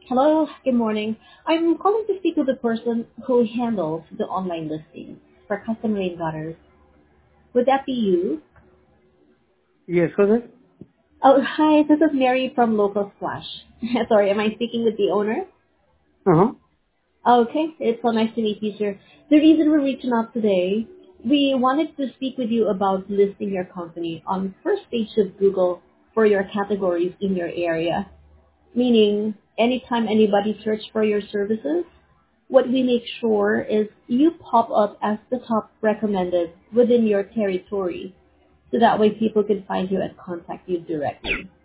Hello, good morning. I'm calling to speak with the person who handles the online listings for custom rain gutters. Would that be you? Yes, was it? Oh, hi, this is Mary from Local Splash. Sorry, am I speaking with the owner? Uh-huh. Okay, it's so nice to meet you, sir. The reason we're reaching out today, we wanted to speak with you about listing your company on first page of Google for your categories in your area. Meaning, anytime anybody search for your services, what we make sure is you pop up as the top recommended within your territory, so that way people can find you and contact you directly.